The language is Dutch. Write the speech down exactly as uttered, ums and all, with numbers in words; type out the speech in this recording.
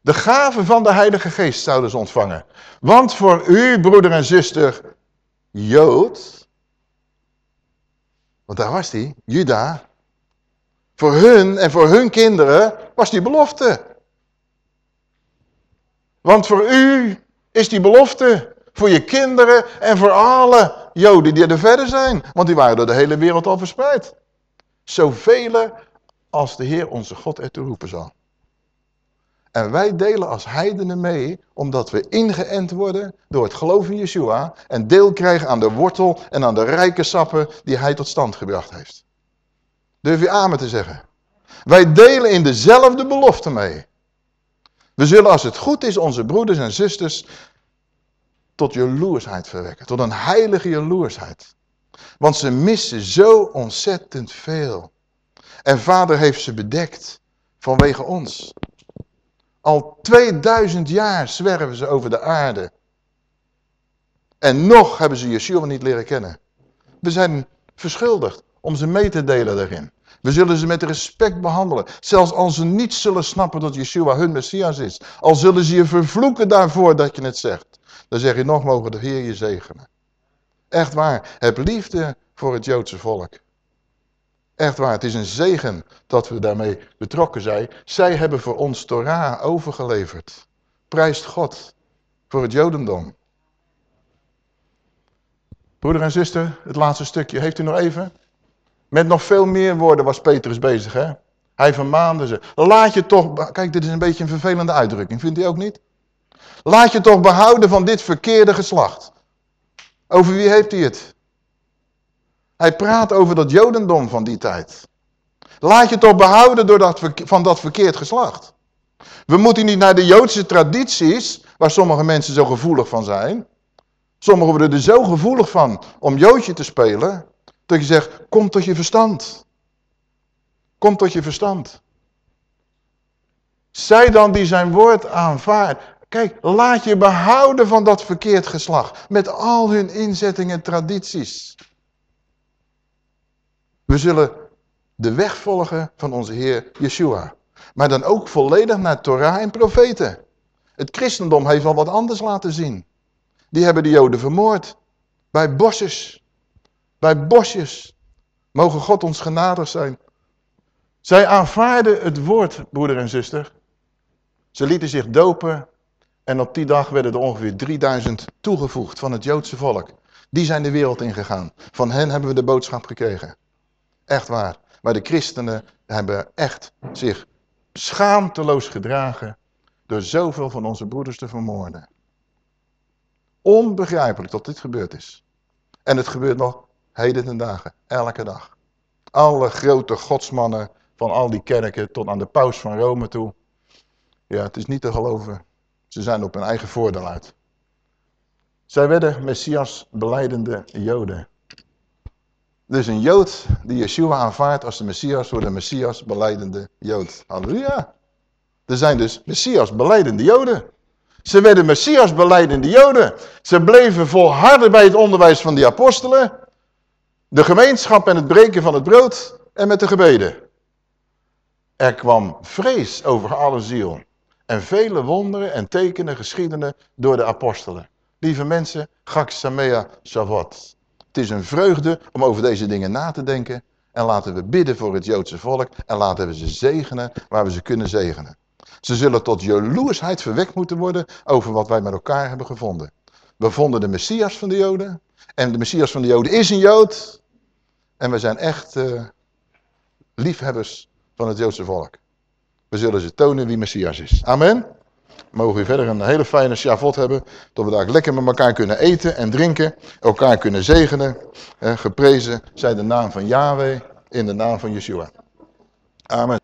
De gave van de Heilige Geest zouden ze ontvangen. Want voor u, broeder en zuster, Jood, want daar was die, Juda, voor hun en voor hun kinderen was die belofte. Want voor u is die belofte, voor je kinderen en voor alle Joden die er verder zijn. Want die waren door de hele wereld al verspreid. Zoveel als de Heer onze God ertoe roepen zal. En wij delen als heidenen mee, omdat we ingeënt worden door het geloof in Yeshua en deel krijgen aan de wortel en aan de rijke sappen die hij tot stand gebracht heeft. Durf je amen te zeggen? Wij delen in dezelfde belofte mee. We zullen als het goed is onze broeders en zusters tot jaloersheid verwekken, tot een heilige jaloersheid. Want ze missen zo ontzettend veel. En Vader heeft ze bedekt vanwege ons. Al tweeduizend jaar zwerven ze over de aarde. En nog hebben ze Yeshua niet leren kennen. We zijn verschuldigd om ze mee te delen daarin. We zullen ze met respect behandelen. Zelfs als ze niet zullen snappen dat Yeshua hun Messias is. Al zullen ze je vervloeken daarvoor dat je het zegt. Dan zeg je nog, mogen de Heer je zegenen. Echt waar, heb liefde voor het Joodse volk. Echt waar, het is een zegen dat we daarmee betrokken zijn. Zij hebben voor ons Torah overgeleverd. Prijst God voor het Jodendom. Broeder en zuster, het laatste stukje. Heeft u nog even? Met nog veel meer woorden was Petrus bezig, hè? Hij vermaande ze. Laat je toch... Kijk, dit is een beetje een vervelende uitdrukking. Vindt u ook niet? Laat je toch behouden van dit verkeerde geslacht. Over wie heeft hij het? Hij praat over dat Jodendom van die tijd. Laat je toch behouden door dat, van dat verkeerd geslacht. We moeten niet naar de Joodse tradities, waar sommige mensen zo gevoelig van zijn. Sommigen worden er zo gevoelig van om Joodje te spelen, dat je zegt, kom tot je verstand. Kom tot je verstand. Zij dan die zijn woord aanvaardt. Kijk, laat je behouden van dat verkeerd geslacht. Met al hun inzettingen en tradities. We zullen de weg volgen van onze Heer Yeshua. Maar dan ook volledig naar Torah en profeten. Het christendom heeft al wat anders laten zien. Die hebben de Joden vermoord. Bij bosjes. Bij bosjes. Mogen God ons genadig zijn. Zij aanvaarden het woord, broeder en zuster. Ze lieten zich dopen. En op die dag werden er ongeveer drieduizend toegevoegd van het Joodse volk. Die zijn de wereld ingegaan. Van hen hebben we de boodschap gekregen. Echt waar. Maar de christenen hebben echt zich schaamteloos gedragen door zoveel van onze broeders te vermoorden. Onbegrijpelijk dat dit gebeurd is. En het gebeurt nog heden ten dagen, elke dag. Alle grote godsmannen van al die kerken tot aan de paus van Rome toe. Ja, het is niet te geloven. Ze zijn op hun eigen voordeel uit. Zij werden Messias belijdende Joden. Dus een Jood die Yeshua aanvaardt als de Messias wordt een Messias belijdende Jood. Halleluja. Er zijn dus Messias belijdende Joden. Ze werden Messias belijdende Joden. Ze bleven volharden bij het onderwijs van die apostelen. De gemeenschap en het breken van het brood en met de gebeden. Er kwam vrees over alle ziel. En vele wonderen en tekenen geschiedenen door de apostelen. Lieve mensen, Chag Sameach Shavuot. Het is een vreugde om over deze dingen na te denken. En laten we bidden voor het Joodse volk. En laten we ze zegenen waar we ze kunnen zegenen. Ze zullen tot jaloersheid verwekt moeten worden over wat wij met elkaar hebben gevonden. We vonden de Messias van de Joden. En de Messias van de Joden is een Jood. En we zijn echt uh, liefhebbers van het Joodse volk. We zullen ze tonen wie Messias is. Amen. Mogen we verder een hele fijne Shavuot hebben. Dat we daar lekker met elkaar kunnen eten en drinken. Elkaar kunnen zegenen. Eh, geprezen zij de naam van Yahweh in de naam van Yeshua. Amen.